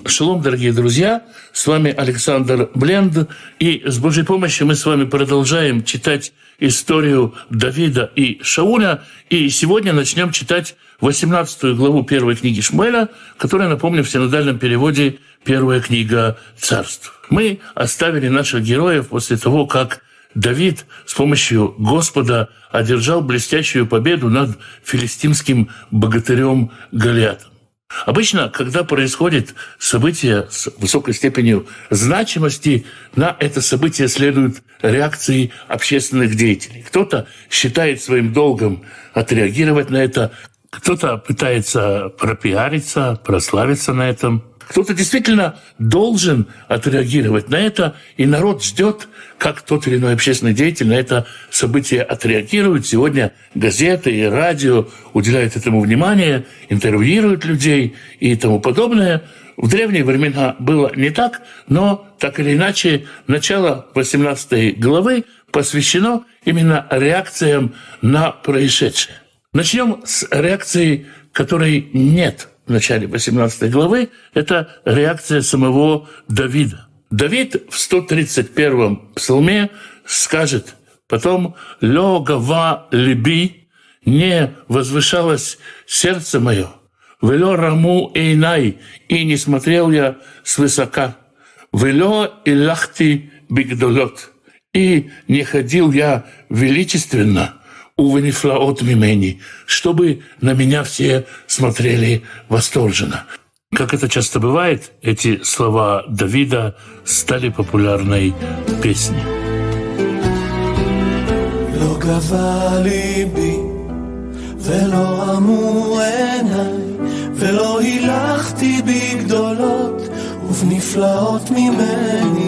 Шалом, дорогие друзья! С вами Александр Бленд. И с Божьей помощью мы с вами продолжаем читать историю Давида и Шауля. И сегодня начнем читать 18 главу первой книги Шмуэля, которая, напомню, в синодальном переводе «Первая книга царств». Мы оставили наших героев после того, как Давид с помощью Господа одержал блестящую победу над филистимским богатырем Голиатом. Обычно, когда происходит событие с высокой степенью значимости, на это событие следуют реакции общественных деятелей. Кто-то считает своим долгом отреагировать на это, кто-то пытается пропиариться, прославиться на этом. Кто-то действительно должен отреагировать на это, и народ ждет, как тот или иной общественный деятель на это событие отреагирует. Сегодня газеты и радио уделяют этому внимание, интервьюируют людей и тому подобное. В древние времена было не так, но так или иначе начало 18 главы посвящено именно реакциям на происшедшее. Начнем с реакции, которой нет в начале 18 главы. Это реакция самого Давида. Давид в 131-м псалме скажет потом «Лё гава либи, не возвышалось сердце мое, велё раму эйнай, и не смотрел я свысока, велё илахти бигдолот, и не ходил я величественно, увенифлаот мимени, чтобы на меня все смотрели восторженно». Как это часто бывает, эти слова Давида стали популярной песней. לא גבה ליבי ולא רמו עיניי ולא הילכתי בגדולות ובנפלאות ממני.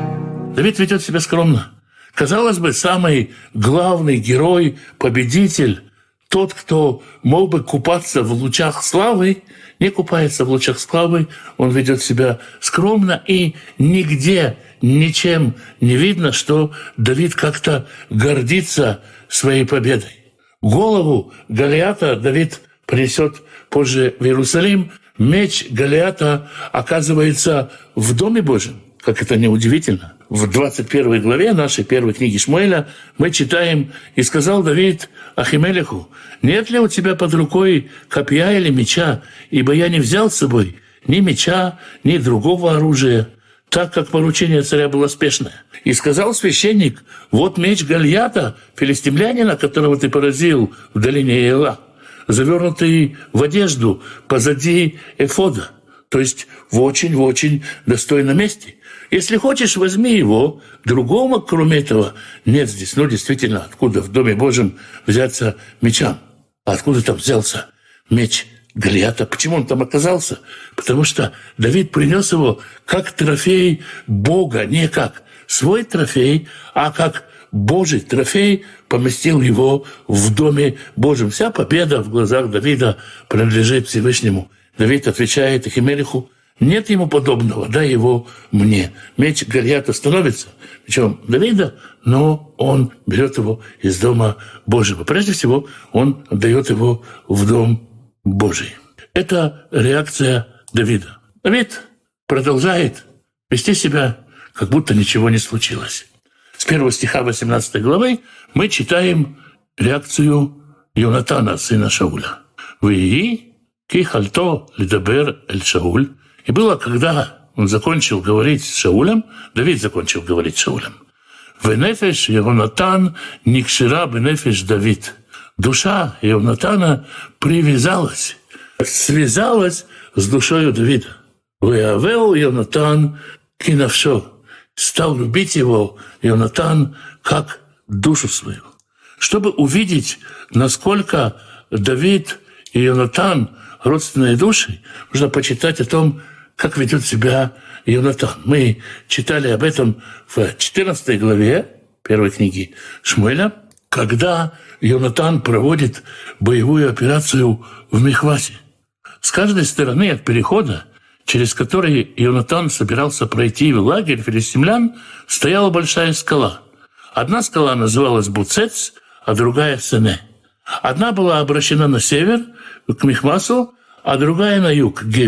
Давид ведет себя скромно. Казалось бы, самый главный герой, победитель, тот, кто мог бы купаться в лучах славы, не купается в лучах славы, он ведет себя скромно, и нигде, ничем не видно, что Давид как-то гордится своей победой. Голову Голиата Давид принесет позже в Иерусалим. Меч Голиата оказывается в Доме Божьем. Как это неудивительно. В 21 главе нашей первой книги Шмуэля мы читаем: «И сказал Давид Ахимелеху: нет ли у тебя под рукой копья или меча? Ибо я не взял с собой ни меча, ни другого оружия, так как поручение царя было спешное. И сказал священник: вот меч Голиата, филистимлянина, которого ты поразил в долине Ела, завернутый в одежду позади эфода». То есть в очень достойном месте. Если хочешь, возьми его. Другого, кроме этого, нет здесь. Ну, действительно, откуда в Доме Божьем взяться мечам? А откуда там взялся меч Голиата? Почему он там оказался? Потому что Давид принес его как трофей Бога, не как свой трофей, а как Божий трофей, поместил его в Доме Божьем. Вся победа в глазах Давида принадлежит Всевышнему. Давид отвечает Ахимелеху: нет ему подобного, дай его мне. Меч Голиата становится мечом Давида, но он берет его из Дома Божьего. Прежде всего, он отдает его в Дом Божий. Это реакция Давида. Давид продолжает вести себя, как будто ничего не случилось. С 1 стиха 18 главы мы читаем реакцию Йонатана, сына Шауля. «Вии ки хальто лидабер эль Шауль». И было, когда он закончил говорить с Шаулем, Давид закончил говорить с Шаулем: «Венефеш Йонатан никшира бенефеш Давид». Душа Йонатана привязалась, связалась с душою Давида. «Веавеу Йонатан кинавшо». Стал любить его Йонатан как душу свою. Чтобы увидеть, насколько Давид и Йонатан родственные души, нужно почитать о том, как ведет себя Йонатан. Мы читали об этом в 14 главе первой книги Шмуэля, когда Йонатан проводит боевую операцию в Михвасе. С каждой стороны от перехода, через который Йонатан собирался пройти в лагерь филистимлян, стояла большая скала. Одна скала называлась Буцец, а другая — Сене. Одна была обращена на север, к Михмасу, а другая на юг, к Геви.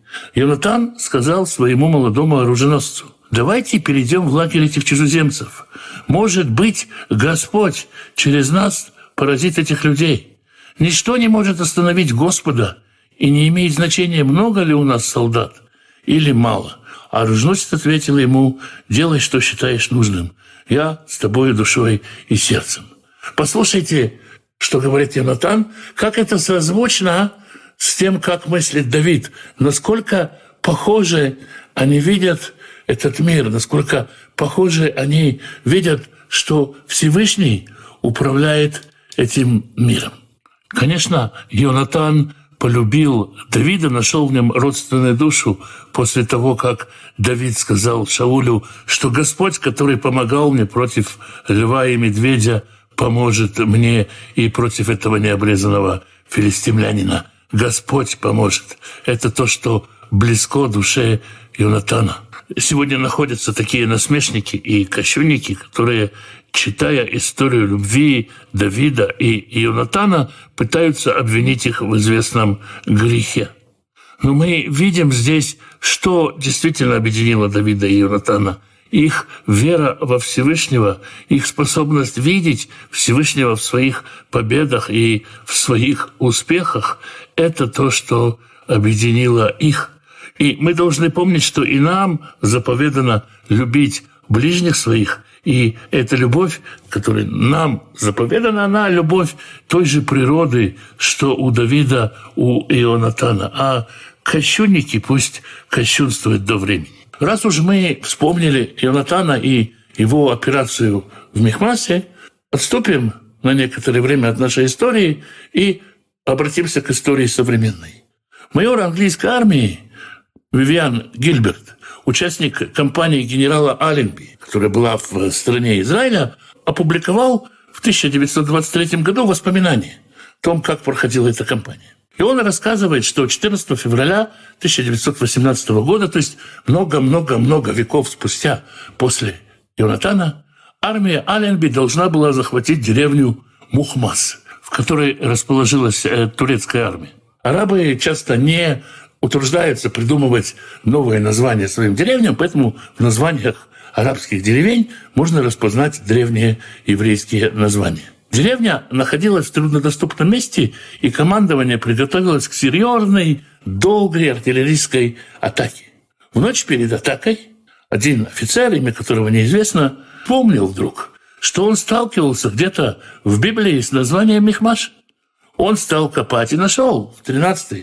Йонатан сказал своему молодому оруженосцу: «Давайте перейдем в лагерь этих чужеземцев. Может быть, Господь через нас поразит этих людей. Ничто не может остановить Господа, и не имеет значения, много ли у нас солдат или мало». А оруженосец ответил ему: «Делай, что считаешь нужным. Я с тобою душой и сердцем». Послушайте, что говорит Йонатан, как это созвучно с тем, как мыслит Давид, насколько похоже они видят этот мир, насколько похоже они видят, что Всевышний управляет этим миром. Конечно, Йонатан полюбил Давида, нашел в нем родственную душу после того, как Давид сказал Шаулю, что Господь, который помогал мне против льва и медведя, поможет мне и против этого необрезанного филистимлянина. Господь поможет. Это то, что близко душе Йонатана. Сегодня находятся такие насмешники и кощунники, которые, читая историю любви Давида и Йонатана, пытаются обвинить их в известном грехе. Но мы видим здесь, что действительно объединило Давида и Йонатана. Их вера во Всевышнего, их способность видеть Всевышнего в своих победах и в своих успехах – это то, что объединило их. И мы должны помнить, что и нам заповедано любить ближних своих. И эта любовь, которая нам заповедана, она любовь той же природы, что у Давида, у Йонатана. А кощунники пусть кощунствуют до времени. Раз уж мы вспомнили Йонатана и его операцию в Михмасе, отступим на некоторое время от нашей истории и обратимся к истории современной. Майор английской армии Вивиан Гильберт, участник кампании генерала Алленби, которая была в стране Израиля, опубликовал в 1923 году воспоминания о том, как проходила эта кампания. И он рассказывает, что 14 февраля 1918 года, то есть много-много-много веков спустя после Йонатана, армия Алленби должна была захватить деревню Мухмас, в которой расположилась турецкая армия. Арабы часто не утруждаются придумывать новые названия своим деревням, поэтому в названиях арабских деревень можно распознать древние еврейские названия. Деревня находилась в труднодоступном месте, и командование приготовилось к серьезной, долгой артиллерийской атаке. В ночь перед атакой один офицер, имя которого неизвестно, помнил вдруг, что он сталкивался где-то в Библии с названием Михмаш. Он стал копать и нашел в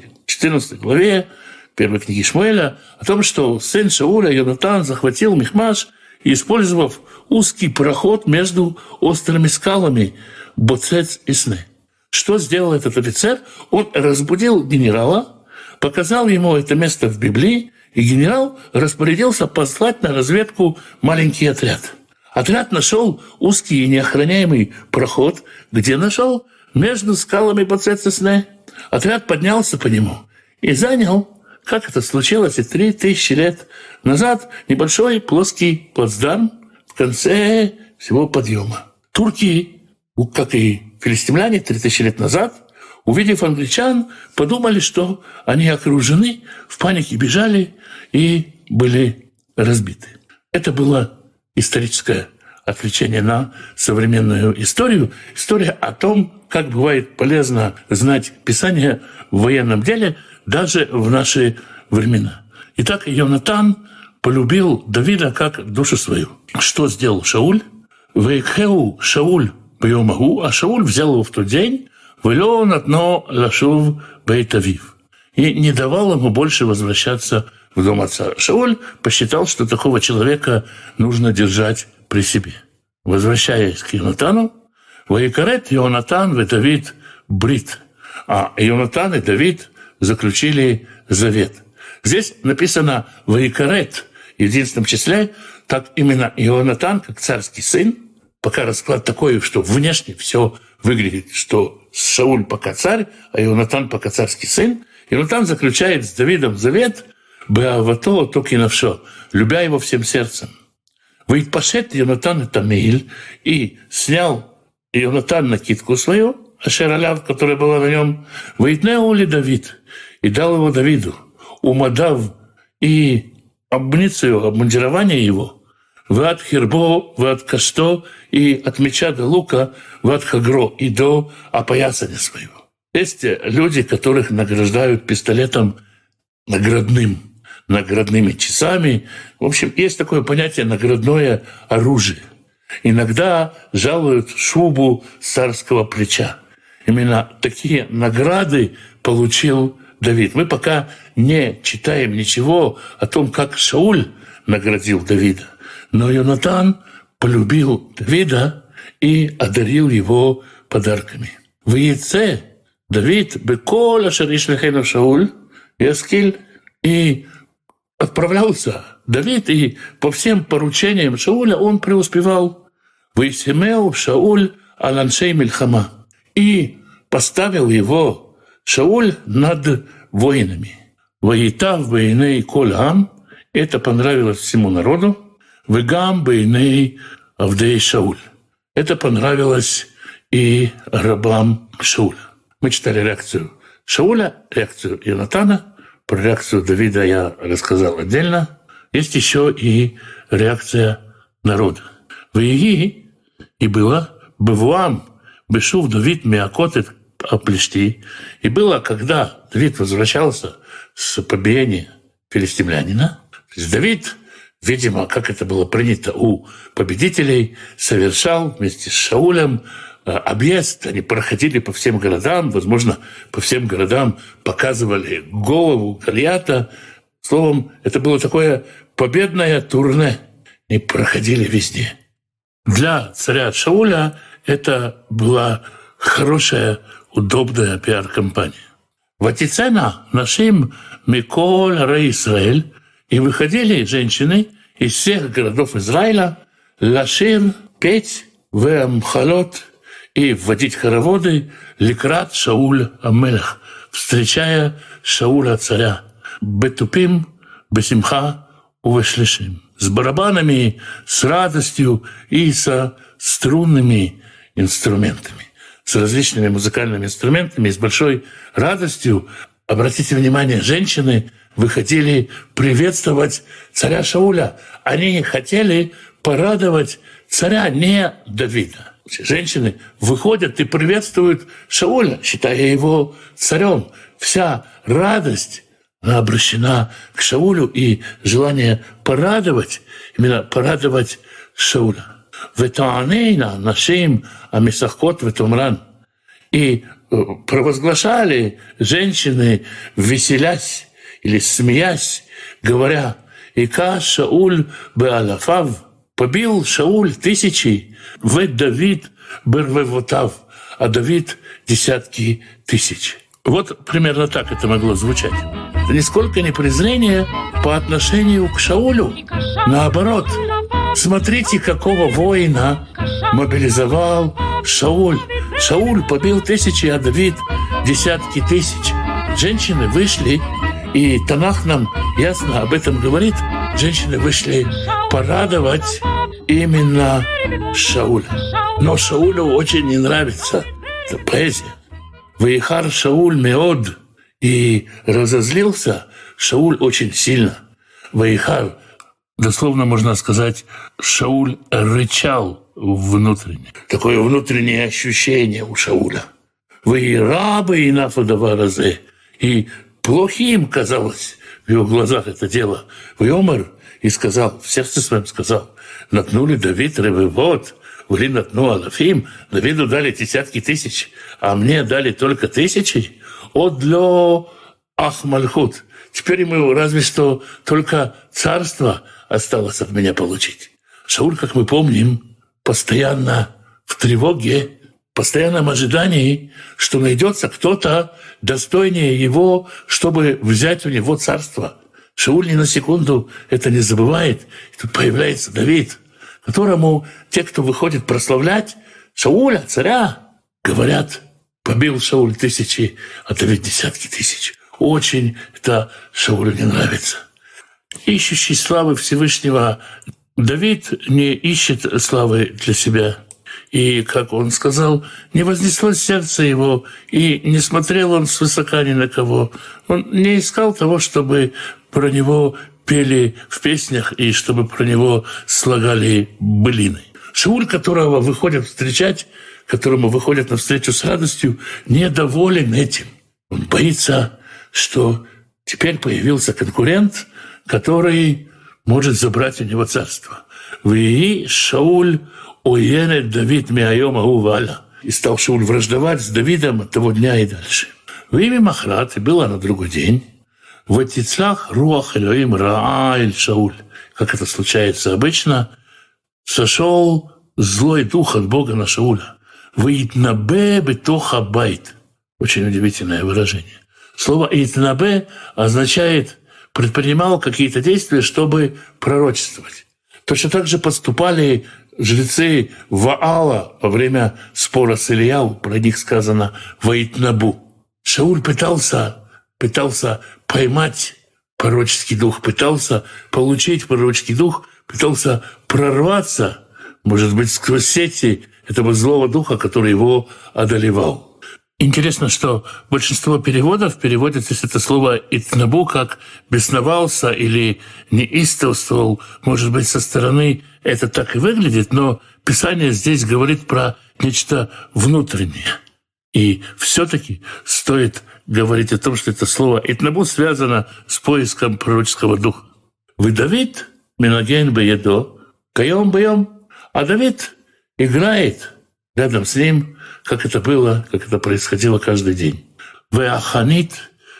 13-14 главе первой книги Шмуэля о том, что сын Шауля Йонатан захватил Михмаш, использовав узкий проход между острыми скалами Боцец и Сне. Что сделал этот офицер? Он разбудил генерала, показал ему это место в Библии, и генерал распорядился послать на разведку маленький отряд. Отряд нашел узкий и неохраняемый проход, где нашел между скалами Боцец и Сне. Отряд поднялся по нему и занял, как это случилось и 3000 лет назад, небольшой плоский плацдарм в конце всего подъема. Турки, как и филистимляне 3000 лет назад, увидев англичан, подумали, что они окружены, в панике бежали и были разбиты. Это было историческое отвлечение на современную историю. История о том, как бывает полезно знать Писание в военном деле даже в наши времена. Итак, Йонатан полюбил Давида как душу свою. Что сделал Шауль? «Ваикхеу Шауль бьомагу», а Шауль взял его в тот день, «Вело натно лашув бейт авив», и не давал ему больше возвращаться в дом отца. Шауль посчитал, что такого человека нужно держать при себе. Возвращаясь к Йонатану, «Ваикарет Йонатан ве Давид брит», а Йонатан и Давид заключили завет. Здесь написано «Ваикарет» в единственном числе, так именно Йонатан, как царский сын, пока расклад такой, что внешне все выглядит, что Шауль пока царь, а Йонатан пока царский сын. Йонатан заключает с Давидом завет «Беавато токинавшо», любя его всем сердцем. «Ваитпашет Йонатан это меиль», и снял Йонатан накидку свою, ашер аляв, которая была на нем, «Ваитнеу ли Давид», и дал его Давиду. умадав и амуницию, обмундирование его, ват хирбо, ват кашто, и от меча до лука, ват хагро, и до опоясания своего. Есть люди, которых награждают пистолетом наградными часами. В общем, есть такое понятие наградное оружие. Иногда жалуют шубу с царского плеча. Именно такие награды получил Давид. Мы пока не читаем ничего о том, как Шауль наградил Давида. Но Йонатан полюбил Давида и одарил его подарками. В яйце Давид бекола шаришляхену Шауль яскиль, и отправлялся Давид, и по всем поручениям Шауля он преуспевал. «Вейсемеу Шауль аланшей мильхама». И поставил его Шауль над воинами. «Ваитав бейней коль ам». Это понравилось всему народу. «Вегам бейней авдей Шауль». Это понравилось и рабам Шауля. Мы читали реакцию Шауля, реакцию Йонатана. Про реакцию Давида я рассказал отдельно. Есть еще и реакция народа. «Веги» и было «Бевуам бешув Давид миакотет аплешти». И было, когда Давид возвращался с побиения филистимлянина. То есть Давид, видимо, как это было принято у победителей, совершал вместе с Шаулем объезд. Они проходили по всем городам, возможно, по всем городам показывали голову Голиата. Словом, это было такое победное турне. И проходили везде. Для царя Шауля это была хорошая, удобная пиар-компания. «Ватицена нашим миколь ра Исраэль». И выходили женщины из всех городов Израиля лашир, петь, веамхалот, и вводить хороводы ликрат Шауль Амелех, встречая Шауля царя, бетупим, бесимха, увешлишим, с барабанами, с радостью и со струнными инструментами, с различными музыкальными инструментами, и с большой радостью. Обратите внимание, женщины выходили приветствовать царя Шауля. Они хотели порадовать царя, не Давида. Женщины выходят и приветствуют Шауля, считая его царем. Вся радость обращена к Шаулю и желание порадовать, именно порадовать Шауля. «Ветаанейна нашим амисахкот ветумран». И провозглашали женщины, веселясь или смеясь, говоря: «Ика Шауль беалафав». Побил Шауль тысячи, вет Давид бервевотав, а Давид десятки тысяч. Вот примерно так это могло звучать. Это нисколько не презрение по отношению к Шаулю. Наоборот, смотрите, какого воина мобилизовал Шауль. Шауль побил тысячи, а Давид десятки тысяч. Женщины вышли, и Танах нам ясно об этом говорит. Женщины вышли порадовать именно Шауля. Но Шаулю очень не нравится эта поэзия. «Ваихар Шауль меод», и разозлился Шауль очень сильно. «Ваихар», дословно можно сказать, Шауль рычал внутренне. Такое внутреннее ощущение у Шауля. «Ваирабы и нафадаваразе», и плохим казалось в его глазах это дело. «Вайомар», и сказал, в сердце своем сказал: «Натнули Давид ревевод, вли натну алафим». Давиду дали десятки тысяч, а мне дали только тысячи. Одло ахмальхут. Теперь ему разве что только царство осталось от меня получить. Шауль, как мы помним, постоянно в тревоге, в постоянном ожидании, что найдется кто-то достойнее его, чтобы взять у него царство. Шауль ни на секунду это не забывает. И тут появляется Давид, которому те, кто выходит прославлять Шауля, царя, говорят: побил Шауль тысячи, а Давид десятки тысяч. Очень это Шаулю не нравится. Ищущий славы Всевышнего, Давид не ищет славы для себя. И, как он сказал, не вознеслось сердце его, и не смотрел он свысока ни на кого. Он не искал того, чтобы про него пели в песнях и чтобы про него слагали былины. Шауль, которого выходят встречать, которому выходят навстречу с радостью, недоволен этим. Он боится, что теперь появился конкурент, который может забрать у него царство. «Вии Шауль оенет Давид миайом аху ваалах». И стал Шауль враждовать с Давидом от того дня и дальше. В имя Махрат, и было на другой день, «Ватицлах руах Элоим раа эль Шауль». Как это случается обычно, сошел злой дух от Бога на Шауля. «Ваитнабе бетоха байт». Очень удивительное выражение. Слово «итнабе» означает «предпринимал какие-то действия, чтобы пророчествовать». Точно так же поступали жрецы Ваала во время спора с Ильяу. Про них сказано «ваитнабу». Шауль пытался поймать пророческий дух, пытался получить пророческий дух, пытался прорваться, может быть, сквозь сети этого злого духа, который его одолевал. Интересно, что большинство переводов переводят здесь это слово «итнабу» как «бесновался» или «неистовствовал». Может быть, со стороны это так и выглядит, но Писание здесь говорит про нечто внутреннее. И все-таки стоит говорить о том, что это слово «итнабу» связано с поиском пророческого духа. «Вы Давид, минаген беедо, каем бьем». А Давид играет рядом с ним, как это было, как это происходило каждый день. «Веаханит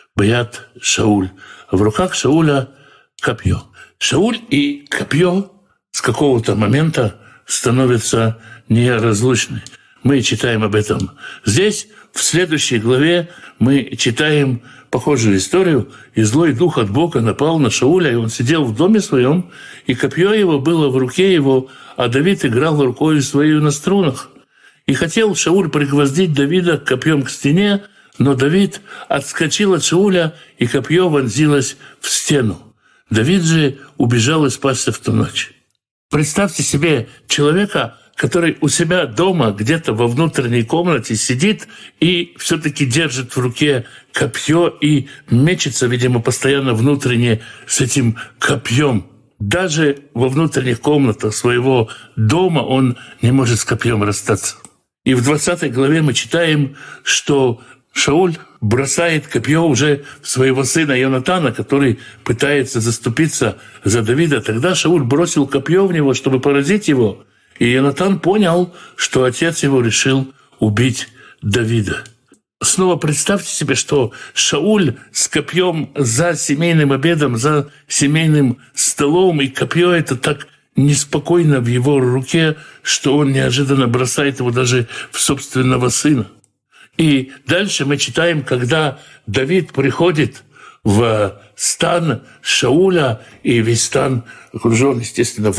бьят Шауль». В руках Шауля копье. Шауль и копье с какого-то момента становятся неразлучны. Мы читаем об этом здесь. В следующей главе мы читаем похожую историю. И злой дух от Бога напал на Шауля, и он сидел в доме своем, и копье его было в руке его, а Давид играл рукой своей на струнах. И хотел Шауль пригвоздить Давида копьем к стене, но Давид отскочил от Шауля, и копье вонзилось в стену. Давид же убежал и спасся в ту ночь. Представьте себе человека, который у себя дома где-то во внутренней комнате сидит и все-таки держит в руке копье и мечется, видимо, постоянно внутренне с этим копьем. Даже во внутренних комнатах своего дома он не может с копьем расстаться. И в 20 главе мы читаем, что Шауль бросает копье уже в своего сына Йонатана, который пытается заступиться за Давида. Тогда Шауль бросил копье в него, чтобы поразить его. И Йонатан понял, что отец его решил убить Давида. Снова представьте себе, что Шауль с копьем за семейным обедом, за семейным столом, и копье это так неспокойно в его руке, что он неожиданно бросает его даже в собственного сына. И дальше мы читаем, когда Давид приходит в стан Шауля, и весь стан окружен, естественно,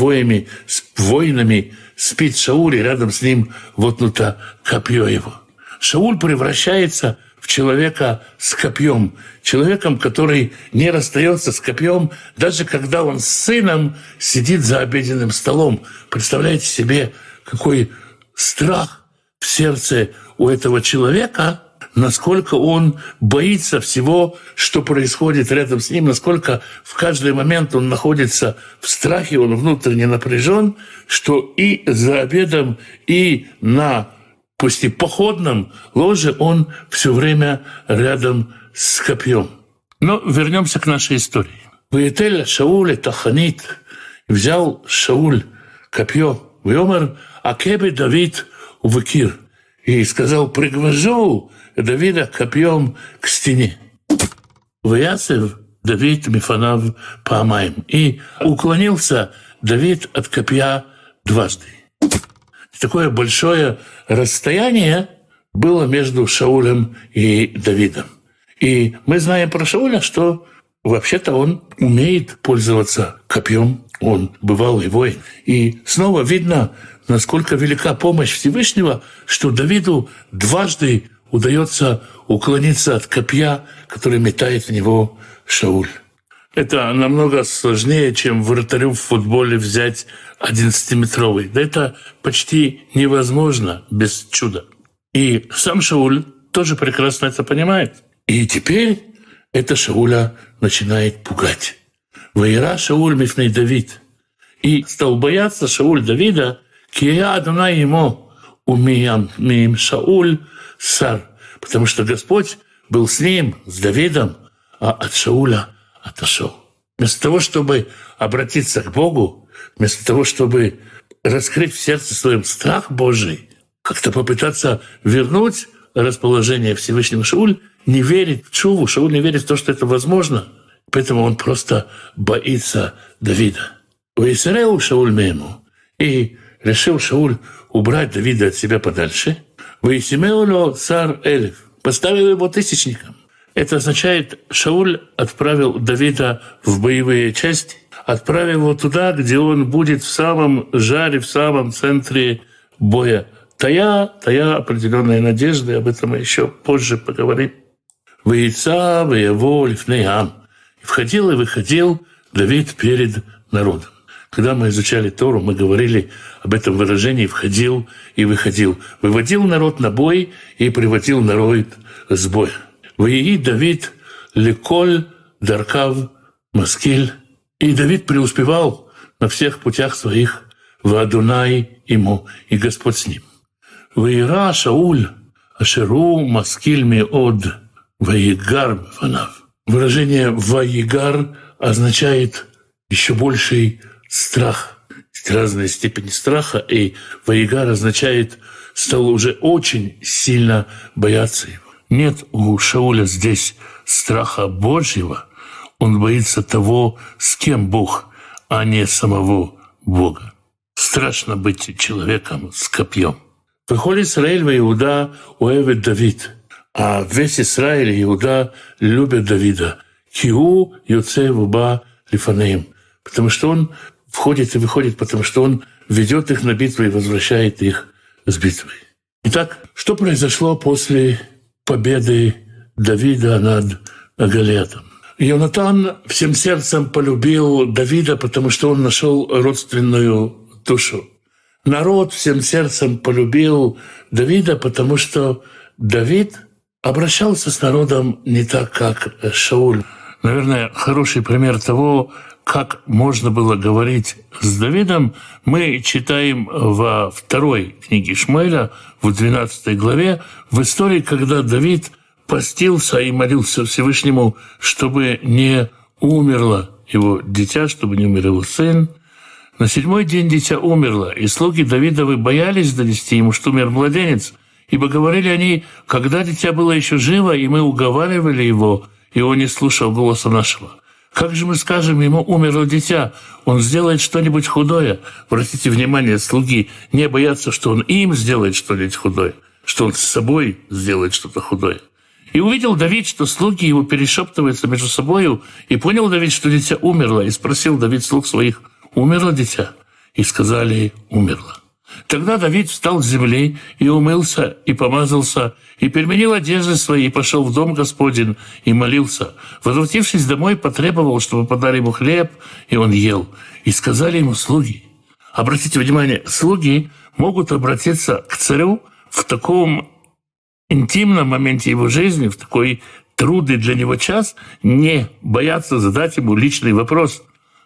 воинами, спит Шауль, и рядом с ним воткнуто копье его. Шауль превращается в человека с копьем, человеком, который не расстается с копьем, даже когда он с сыном сидит за обеденным столом. Представляете себе, какой страх в сердце у этого человека, насколько он боится всего, что происходит рядом с ним, насколько в каждый момент он находится в страхе, он внутренне напряжен, что и за обедом, и на пусть и походном ложе он все время рядом с копьем. Но вернемся к нашей истории. «Ваетель Шауль таханит». Взял Шауль копье, «Вайомер акебе Давид увекир». И сказал: «Пригвожу Давида копьем к стене». «Ваяцев Давид мифанав паамаим». И уклонился Давид от копья дважды. Такое большое расстояние было между Шаулем и Давидом. И мы знаем про Шауля, что вообще-то он умеет пользоваться копьем, он бывалый воин. И снова видно, насколько велика помощь Всевышнего, что Давиду дважды удается уклониться от копья, который метает в него Шауль. Это намного сложнее, чем вратарю в футболе взять 11-метровый. Да это почти невозможно без чуда. И сам Шауль тоже прекрасно это понимает. И теперь это Шауля начинает пугать. «Ваира Шауль мифней Давид». И стал бояться Шауль Давида, «Кия Адонай ему умиям Шауль сар». Потому что Господь был с ним, с Давидом, а от Шауля отошел. Вместо того, чтобы обратиться к Богу, вместо того, чтобы раскрыть в сердце своем страх Божий, как-то попытаться вернуть расположение Всевышнего, Шауль не верит в тшуву, Шауль не верит в то, что это возможно, поэтому он просто боится Давида. «Ваисареу Шауль мему». И решил Шауль убрать Давида от себя подальше. «Ваисимеуло цар элев». Поставил его тысячником. Это означает, Шауль отправил Давида в боевые части, отправил его туда, где он будет в самом жаре, в самом центре боя. Тая определенные надежды, об этом мы еще позже поговорим. «Ваица, ваево, лифней ам». Входил и выходил Давид перед народом. Когда мы изучали Тору, мы говорили об этом выражении «входил и выходил». Выводил народ на бой и приводил народ с боя. «Ваии Давид леколь даркав маскиль». И Давид преуспевал на всех путях своих, «Ваадунай ему», и Господь с ним. «Ваира Шауль ашеру маскиль меод ваигар бфанав». Выражение «ваигар» означает еще больший страх. Есть разные степени страха, и «ваигар» означает «стал уже очень сильно бояться его». Нет у Шауля здесь страха Божьего, он боится того, с кем Бог, а не самого Бога. Страшно быть человеком с копьем. «Вехоль Исраэль ва Иуда уэвет Давид», а весь Израиль и Иуда любят Давида. «Киу юцей вуба лифанеем», потому что он входит и выходит, потому что он ведет их на битву и возвращает их с битвы. Итак, что произошло после победы Давида над Голиафом? Йонатан всем сердцем полюбил Давида, потому что он нашел родственную душу. Народ всем сердцем полюбил Давида, потому что Давид обращался с народом не так, как Шауль. Наверное, хороший пример того, как можно было говорить с Давидом, мы читаем во второй книге Шмуэля, в 12 главе, в истории, когда Давид постился и молился Всевышнему, чтобы не умерло его дитя, чтобы не умер его сын. На 7-й день дитя умерло, и слуги Давидовы боялись донести ему, что умер младенец, ибо говорили они, когда дитя было еще живо, и мы уговаривали его, и он не слушал голоса нашего. Как же мы скажем ему, умерло дитя, он сделает что-нибудь худое? Обратите внимание, слуги не боятся, что он им сделает что-нибудь худое, что он с собой сделает что-то худое. И увидел Давид, что слуги его перешептываются между собою, и понял Давид, что дитя умерло, и спросил Давид слуг своих, умерло дитя? И сказали, умерло. Тогда Давид встал с земли и умылся, и помазался, и переменил одежды свои, и пошел в дом Господень, и молился. Возвратившись домой, потребовал, чтобы подали ему хлеб, и он ел. И сказали ему слуги. Обратите внимание, слуги могут обратиться к царю в таком интимном моменте его жизни, в такой трудный для него час, не бояться задать ему личный вопрос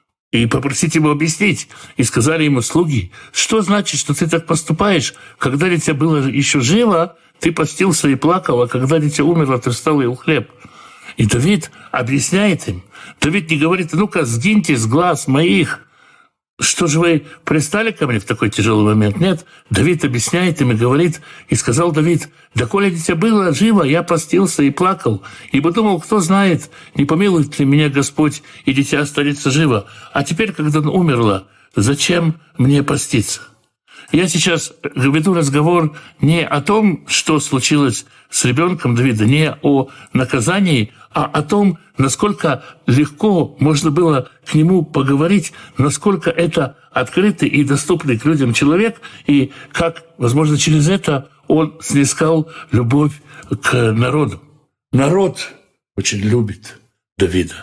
и попросить его объяснить. И сказали ему слуги, что значит, что ты так поступаешь? Когда дитя было еще живо, ты постился и плакал, а когда дитя умерло, ты встал и ел хлеб. И Давид объясняет им. Давид не говорит, ну-ка, сгиньте с глаз моих. Что же вы пристали ко мне в такой тяжелый момент? Нет, Давид объясняет им и говорит, и сказал Давид, доколе дитя было живо, я постился и плакал, ибо думал, кто знает, не помилует ли меня Господь, и дитя останется живо. А теперь, когда оно умерло, зачем мне поститься? Я сейчас веду разговор не о том, что случилось с ребенком Давида, не о наказании, а о том, насколько легко можно было к нему поговорить, насколько это открытый и доступный к людям человек, и как, возможно, через это он снискал любовь к народу. Народ очень любит Давида.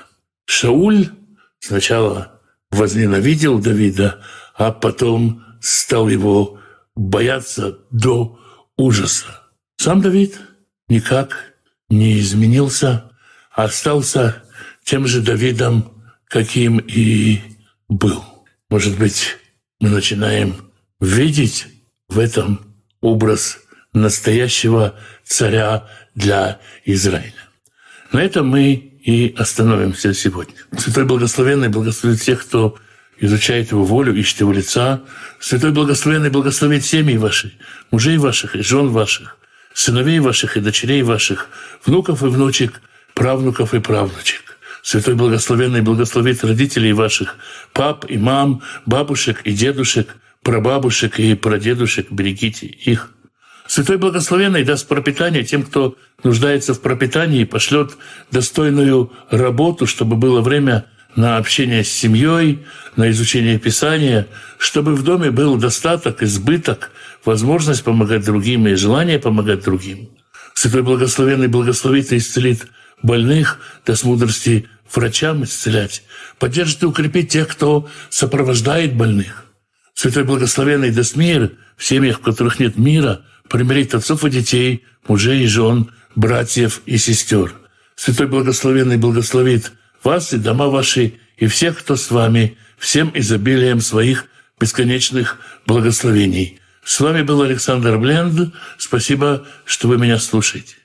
Шауль сначала возненавидел Давида, а потом стал его бояться до ужаса. Сам Давид никак не изменился, а остался тем же Давидом, каким и был. Может быть, мы начинаем видеть в этом образ настоящего царя для Израиля. На этом мы и остановимся сегодня. Святой Благословенный благословит всех, кто изучает Его волю, ищет Его лица. Святой Благословенный благословит семьи ваши, мужей ваших и жен ваших, сыновей ваших и дочерей ваших, внуков и внучек, правнуков и правнучек. Святой Благословенный благословит родителей ваших, пап и мам, бабушек и дедушек, прабабушек и прадедушек, берегите их. Святой Благословенный даст пропитание тем, кто нуждается в пропитании, пошлет достойную работу, чтобы было время на общение с семьей, на изучение Писания, чтобы в доме был достаток, избыток, возможность помогать другим и желание помогать другим. Святой Благословенный благословит и исцелит больных, даст мудрости врачам исцелять, поддержит и укрепит тех, кто сопровождает больных. Святой Благословенный даст мир в семьях, в которых нет мира, примирит отцов и детей, мужей и жен, братьев и сестер. Святой Благословенный благословит вас и дома ваши, и всех, кто с вами, всем изобилием своих бесконечных благословений. С вами был Александр Бленд. Спасибо, что вы меня слушаете.